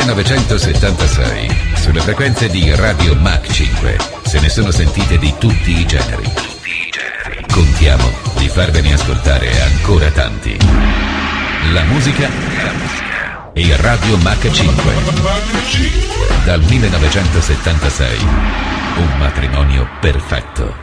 1976, sulle frequenze di Radio Mach 5, se ne sono sentite di tutti i generi. Contiamo di farvene ascoltare ancora tanti. La musica e Radio Mach 5. Dal 1976, un matrimonio perfetto.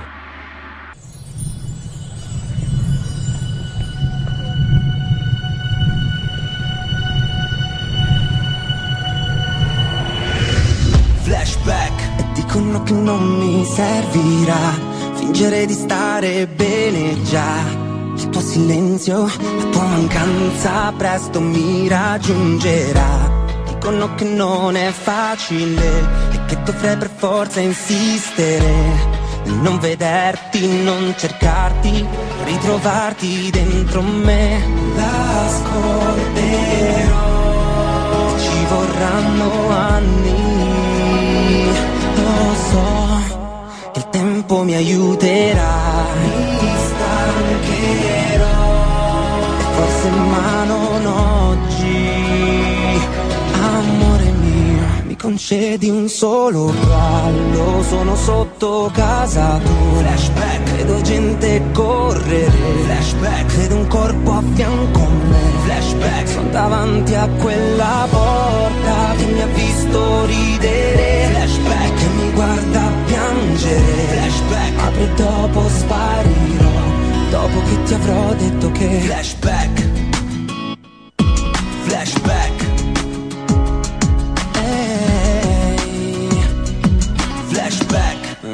Dicono che non mi servirà fingere di stare bene già. Il tuo silenzio, la tua mancanza presto mi raggiungerà. Dicono che non è facile e che dovrei per forza insistere nel non vederti, non cercarti, ritrovarti dentro me. L'ascolterò, ci vorranno anni. Lo so, che il tempo mi aiuterà. Mi stancherò, forse ma non oggi. Amore mio, mi concedi un solo ballo. Sono sotto casa tua. Flashback, vedo gente correre. Flashback, vedo un corpo a fianco a me. Flashback, sono davanti a quella porta che mi ha visto ridere. Flashback, che mi guarda piangere. Flashback, apri e dopo sparirò, dopo che ti avrò detto che. Flashback, flashback, hey, flashback.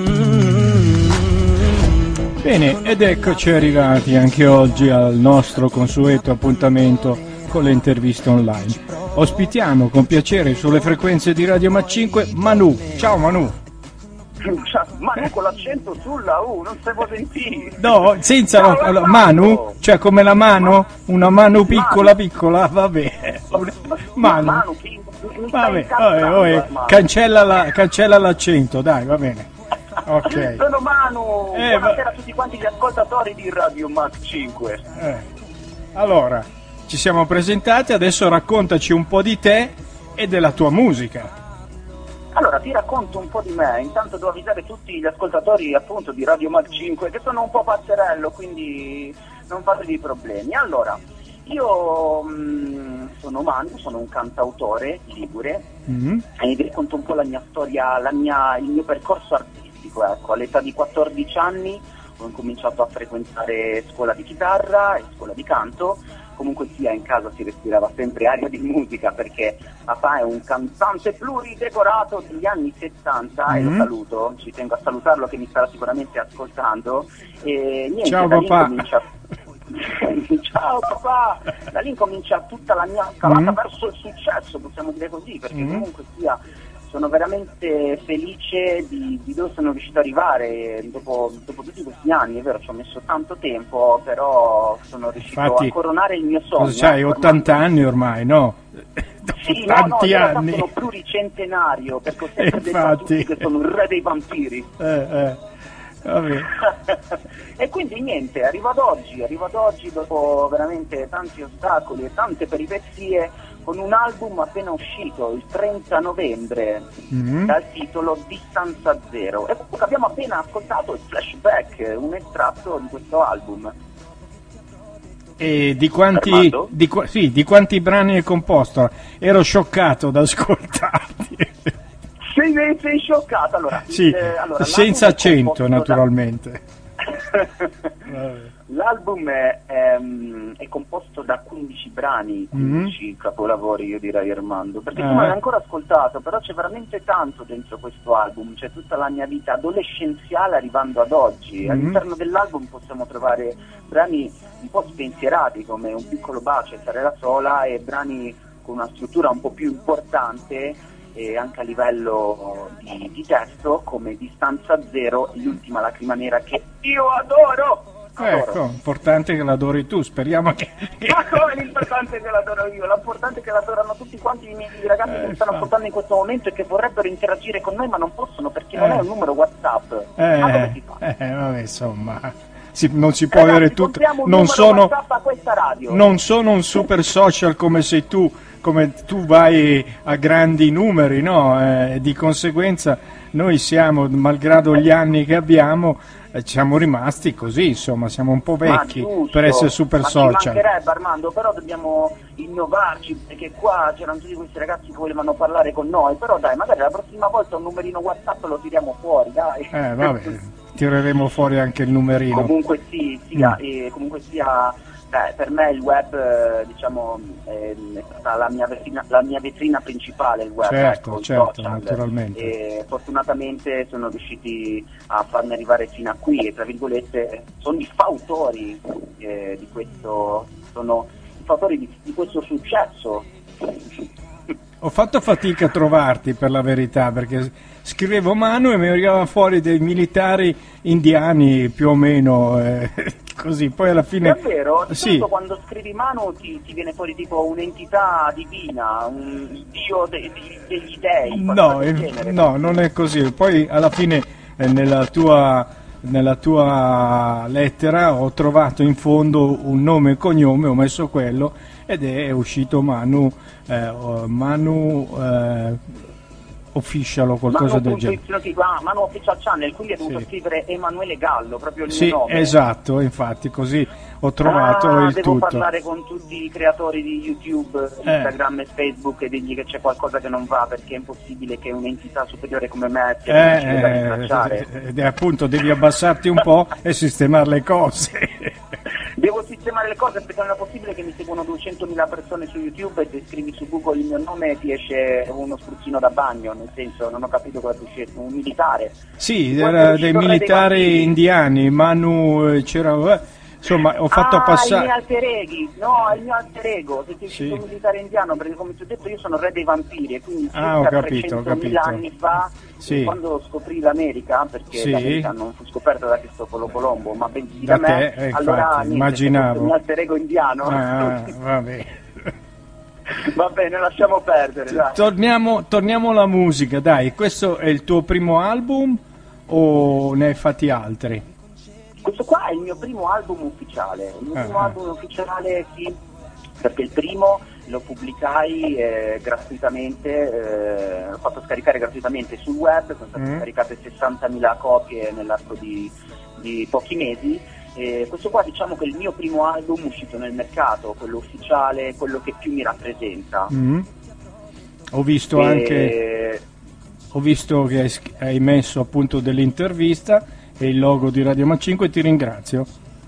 Bene, ed eccoci arrivati anche oggi al nostro consueto appuntamento con le interviste online. Ospitiamo con piacere sulle frequenze di Radio Mach 5 Manu. Ciao Manu. Manu con l'accento sulla U, non si può sentire. No, senza no, allora, Manu, cioè come la mano, una mano piccola piccola, vabbè. Manu. Vabbè, cancella l'accento, dai, va bene. Ok. Sono Manu. Buonasera a tutti quanti gli ascoltatori di Radio Mach 5. Allora, ci siamo presentati, adesso raccontaci un po' di te e della tua musica. Allora, ti racconto un po' di me, intanto devo avvisare tutti gli ascoltatori appunto di Radio Mach 5 che sono un po' pazzerello, quindi non fatevi problemi. Allora, io sono Manu, sono un cantautore ligure e vi racconto un po' la mia storia, il mio percorso artistico. Ecco, all'età di 14 anni ho incominciato a frequentare scuola di chitarra e scuola di canto. Comunque sia, in casa si respirava sempre aria di musica perché papà è un cantante pluridecorato degli anni 70 e lo saluto, ci tengo a salutarlo che mi starà sicuramente ascoltando. E niente, ciao papà. Ciao papà, da lì comincia tutta la mia scalata verso il successo, possiamo dire così, perché comunque sia sono veramente felice di dove sono riuscito ad arrivare dopo tutti questi anni. È vero, ci ho messo tanto tempo, però sono riuscito a coronare il mio sogno. Cosa c'hai, 80 anni ormai, no? Sì, tanti no, anni. Sono pluricentenario, perché ho sempre detto a tutti che sono il re dei vampiri. Vabbè. E quindi niente, arrivo ad oggi dopo veramente tanti ostacoli e tante peripezie, con un album appena uscito il 30 novembre dal titolo Distanza Zero, e abbiamo appena ascoltato il Flashback, un estratto di questo album. E di quanti brani è composto? Ero scioccato ad ascoltarti. Sei scioccato? Allora, sì, senza accento naturalmente. L'album è composto da 15 brani, 15 capolavori, io direi, Armando, perché tu non l'hai ancora ascoltato, però c'è veramente tanto dentro questo album, c'è tutta la mia vita adolescenziale arrivando ad oggi. All'interno dell'album possiamo trovare brani un po' spensierati come Un piccolo bacio e Stare da sola, e brani con una struttura un po' più importante e anche a livello di testo come Distanza Zero e L'ultima lacrima nera, che io adoro. Ecco, importante che l'adori tu, speriamo che... Ma come l'importante è che l'adoro io? L'importante è che l'adorano tutti quanti i miei ragazzi che mi stanno ascoltando in questo momento e che vorrebbero interagire con noi ma non possono perché non è un numero WhatsApp. Ma come si fa? Vabbè, insomma, non si può avere tutto. Non sono un super social come sei tu come tu vai a grandi numeri, no? Di conseguenza noi siamo, malgrado gli anni che abbiamo, siamo rimasti così, insomma, siamo un po' vecchi per essere super social. Ci mancherebbe, Armando, però dobbiamo innovarci, perché qua c'erano tutti questi ragazzi che volevano parlare con noi, però dai, magari la prossima volta un numerino WhatsApp lo tiriamo fuori, dai. Vabbè, tireremo fuori anche il numerino. Comunque sia, per me il web, diciamo, è stata la mia vetrina principale, il web. Certo, certo, social. naturalmente. E fortunatamente sono riusciti a farmi arrivare fino a qui e, tra virgolette, sono i fautori di questo, sono i fautori di questo successo. Ho fatto fatica a trovarti, per la verità, perché scrivevo Manu e mi arrivavano fuori dei militari indiani più o meno, così, poi alla fine... È vero, sì. Quando scrivi Manu ti viene fuori tipo un'entità divina, un dio degli dei. No, non è così. Poi alla fine nella tua lettera ho trovato in fondo un nome e cognome, ho messo quello ed è uscito Manu Official o qualcosa del genere. Manu Official Channel, quindi hai dovuto scrivere Emanuele Gallo, proprio il mio nome. Sì, esatto, infatti così ho trovato il devo tutto. parlare con tutti i creatori di YouTube, Instagram e Facebook e dirgli che c'è qualcosa che non va, perché è impossibile che un'entità superiore come me sia difficile da rintracciare. Appunto, devi abbassarti un po' e sistemare le cose. Devo sistemare le cose perché non è possibile che mi seguono 200.000 persone su YouTube e se scrivi su Google il mio nome ti esce uno spruzzino da bagno, nel senso, non ho capito cosa ti esce, un militare. Sì, era dei militari indiani, Manu c'era... Insomma, ho fatto passare... il mio alter ego, se ti dico militare indiano, perché come ti ho detto io sono re dei vampiri, e quindi circa ho capito. 300.000 anni fa, quando scoprì l'America, perché l'America non fu scoperta da Cristoforo Colombo, ma bensì da me, infatti, allora immaginavo. Il mio alter ego indiano. Vabbè. Va bene, lasciamo perdere, dai. Torniamo alla musica, dai, questo è il tuo primo album o ne hai fatti altri? Questo qua è il mio primo album ufficiale, sì, perché il primo lo pubblicai gratuitamente, l'ho fatto scaricare gratuitamente sul web, sono state scaricate 60.000 copie nell'arco di pochi mesi. E questo qua diciamo che è il mio primo album uscito nel mercato, quello ufficiale, quello che più mi rappresenta. Ho visto che hai messo appunto dell'intervista e il logo di Radio Mac 5, ti ringrazio.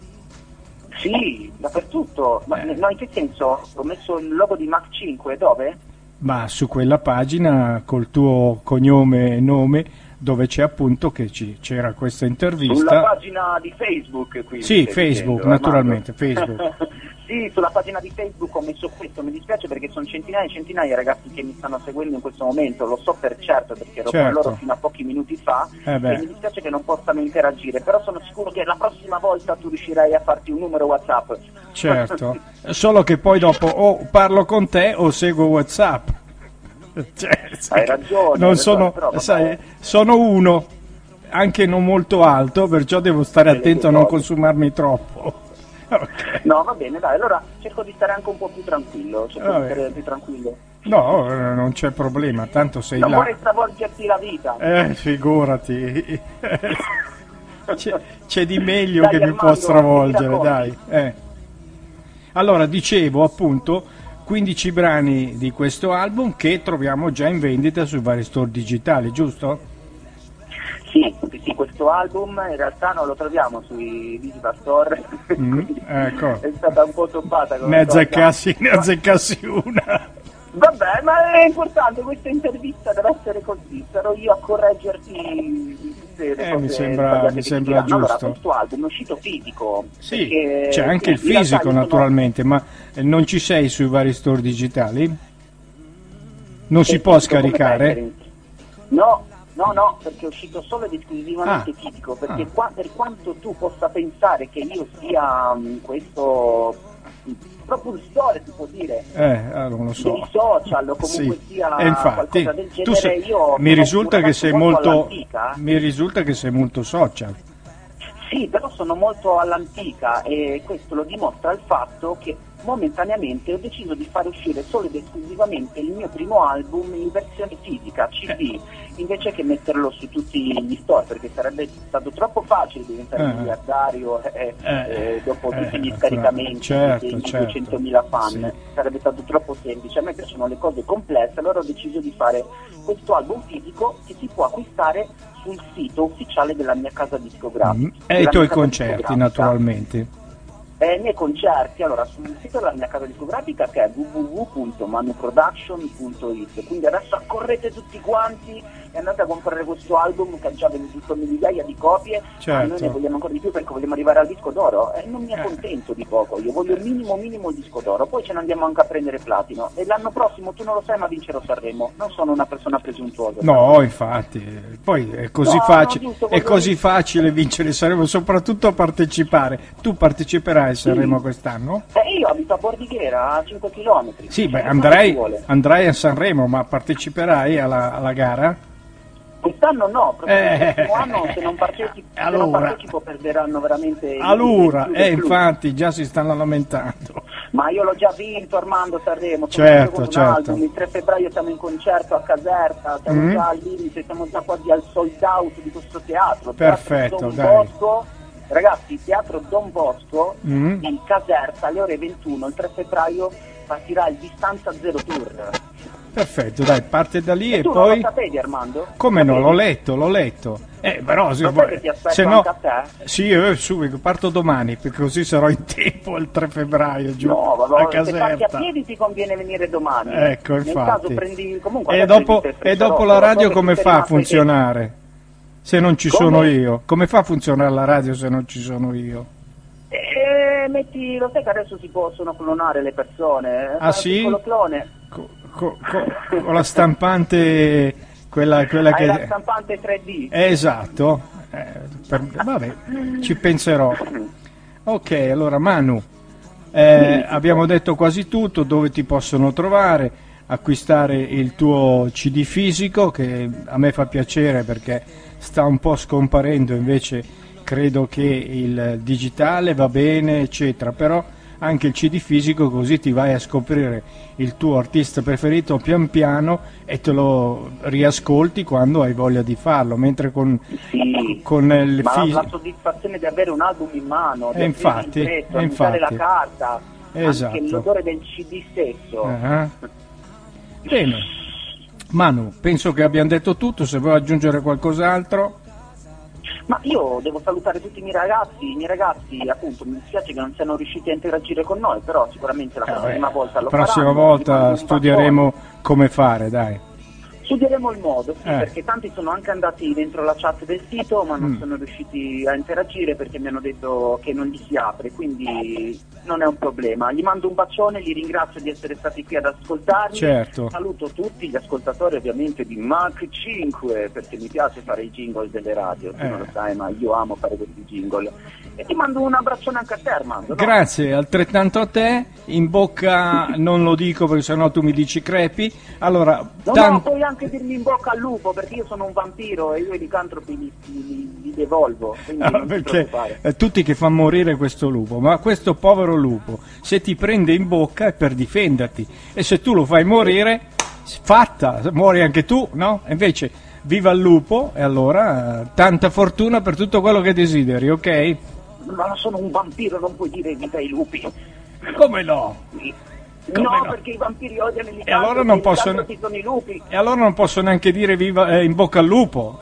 Sì, dappertutto. Ma no, in che senso? Ho messo il logo di Mac 5, dove? Ma su quella pagina col tuo cognome e nome, dove c'è appunto che c'era questa intervista. Sulla pagina di Facebook, quindi. Sì, Facebook, dicendo, naturalmente, Facebook. Sì, sulla pagina di Facebook ho messo questo, mi dispiace perché sono centinaia e centinaia di ragazzi che mi stanno seguendo in questo momento, lo so per certo perché ero con loro fino a pochi minuti fa e mi dispiace che non possano interagire, però sono sicuro che la prossima volta tu riuscirai a farti un numero WhatsApp. Certo, solo che poi dopo o parlo con te o seguo WhatsApp. Hai ragione. Non sono, sai, sono uno, anche non molto alto, perciò devo stare attento a non consumarmi troppo. Okay. No, va bene, dai, allora cerco di stare anche un po' più tranquillo, No, non c'è problema, tanto sei non là. Non vorrei stravolgerti la vita. Figurati. c'è di meglio dai, che Armando, mi può stravolgere, dai. Allora, dicevo appunto 15 brani di questo album che troviamo già in vendita sui vari store digitali, giusto? Sì, questo album in realtà non lo troviamo sui digital store, ecco. È stata un po' toppata come ne azzeccassi una. Vabbè, ma è importante, questa intervista deve essere così, sarò io a correggerti tutte le cose. Mi sembra giusto. Allora, questo album è uscito fisico. Sì, c'è anche il fisico naturalmente, ma non ci sei sui vari store digitali? Non si può scaricare? No, perché è uscito solo ed esclusivamente fisico, perché per quanto tu possa pensare che io sia questo propulsore, si può dire, non lo so, dei social o comunque sia infatti, qualcosa del genere, io mi risulta che sei molto social. Sì, però sono molto all'antica e questo lo dimostra il fatto che momentaneamente ho deciso di fare uscire solo ed esclusivamente il mio primo album in versione fisica, CD, invece che metterlo su tutti gli store, perché sarebbe stato troppo facile diventare miliardario dopo tutti gli scaricamenti di 200.000 fan, sì. Sarebbe stato troppo semplice. A me piacciono le cose complesse, allora ho deciso di fare questo album fisico che si può acquistare sul sito ufficiale della mia casa discografica. E i tuoi concerti, naturalmente. I miei concerti, allora, sul sito della mia casa discografica, che è www.manuproduction.it, quindi adesso accorrete tutti quanti e andate a comprare questo album che ha già venduto migliaia di copie, certo. Noi ne vogliamo ancora di più perché vogliamo arrivare al disco d'oro e non mi accontento di poco, io voglio il minimo il disco d'oro, poi ce ne andiamo anche a prendere platino e l'anno prossimo, tu non lo sai, ma vincerò Sanremo. Non sono una persona presuntuosa. No, infatti, poi è così così facile vincere Sanremo, soprattutto a partecipare. Tu parteciperai a Sanremo quest'anno? Io abito a Bordighera, a 5 km. Sì, beh, andrai a Sanremo, ma parteciperai alla gara? Quest'anno no, proprio il prossimo anno se non partecipo perderanno veramente. Allora, infatti già si stanno lamentando. Ma io l'ho già vinto, Armando, Sanremo. Certo. Album. Il 3 febbraio siamo in concerto a Caserta, siamo già al limite, siamo già quasi al sold out di questo teatro. Perfetto, Don dai. Bosco, ragazzi, Teatro Don Bosco di Caserta alle ore 21, il 3 febbraio partirà il Distanza Zero Tour. Perfetto, dai, parte da lì e tu poi. Non lo sapevi, Armando? Come no, l'ho letto. Però se no. A te? Sì, subito, parto domani, perché così sarò in tempo il 3 febbraio giù a Caserta. Se parti a piedi ti conviene venire domani. Ecco, Nel infatti. caso prendi comunque. E dopo la radio come fa a funzionare? Se non ci sono io. Come fa a funzionare la radio se non ci sono io? Lo sai che adesso si possono clonare le persone? Ah sì? Un clone. Con la stampante quella che la stampante 3D. Esatto. Vabbè, ci penserò. Ok, allora Manu, abbiamo detto quasi tutto. Dove ti possono trovare? Acquistare il tuo CD fisico, che a me fa piacere perché sta un po' scomparendo, invece credo che il digitale va bene, eccetera, però anche il CD fisico, così ti vai a scoprire il tuo artista preferito pian piano e te lo riascolti quando hai voglia di farlo, mentre con il la soddisfazione di avere un album in mano, di infatti la carta, esatto. Anche l'odore del CD stesso. Bene, Manu, penso che abbiamo detto tutto. Se vuoi aggiungere qualcos'altro. Ma io devo salutare tutti i miei ragazzi, appunto, mi dispiace che non siano riusciti a interagire con noi, però sicuramente la prossima volta lo faranno. La prossima volta studieremo come fare, dai. Studieremo il modo, sì, perché tanti sono anche andati dentro la chat del sito, ma non sono riusciti a interagire perché mi hanno detto che non gli si apre, quindi non è un problema. Gli mando un bacione, li ringrazio di essere stati qui ad ascoltarmi. Certo. Saluto tutti gli ascoltatori ovviamente di Mach 5, perché mi piace fare i jingle delle radio, tu non lo sai, ma io amo fare questi jingle. E ti mando un abbraccione anche a te, Armando. No? Grazie, altrettanto a te. In bocca non lo dico perché sennò tu mi dici crepi. Allora, no, puoi anche dirmi in bocca al lupo, perché io sono un vampiro e io i licantropi li devolvo. Perché tutti che fanno morire questo lupo, ma questo povero lupo, se ti prende in bocca è per difenderti, e se tu lo fai morire, fatta, muori anche tu, no? Invece, viva il lupo, e allora tanta fortuna per tutto quello che desideri, ok? Ma sono un vampiro, non puoi dire viva i lupi. Come no? No, perché i vampiri odiano i licantropi, e allora non possono, sono i lupi. E allora non posso neanche dire viva in bocca al lupo.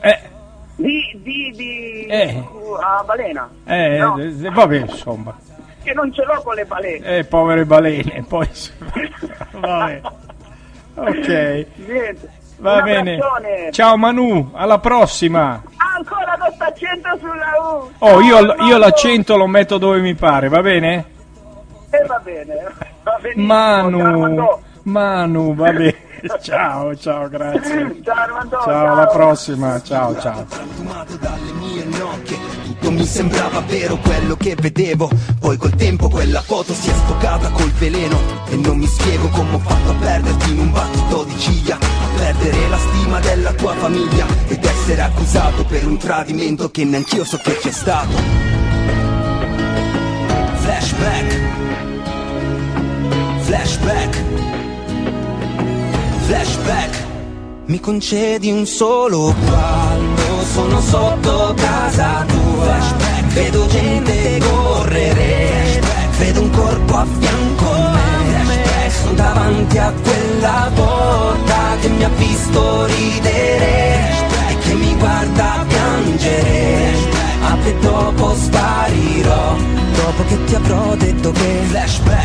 A balena. No. Vabbè, insomma. Che non ce l'ho con le balene. Povere balene, poi. Vabbè. Ok. Niente. Va bene. Ciao Manu, alla prossima. Ancora questo accento sulla U. Oh, io l'accento lo metto dove mi pare, va bene? Va bene. Va benissimo. Manu, va bene. Ciao, grazie. Ciao Armando. Ciao, alla prossima. Ciao. Dalle mie nocche, tutto mi sembrava vero quello che vedevo. Poi col tempo quella foto si è sfocata col veleno. E non mi spiego come ho fatto a perderti in un battito di ciglia, a perdere la stima della tua famiglia ed essere accusato per un tradimento che neanch'io so che c'è stato. Flashback. Flashback, flashback. Mi concedi un solo quando sono sotto casa tua. Flashback. Vedo gente correre, flashback. Vedo un corpo a fianco a me, flashback. Sono davanti a quella porta che mi ha visto ridere, flashback. E che mi guarda piangere, flashback. Apri e dopo sparirò, dopo che ti avrò detto che flashback.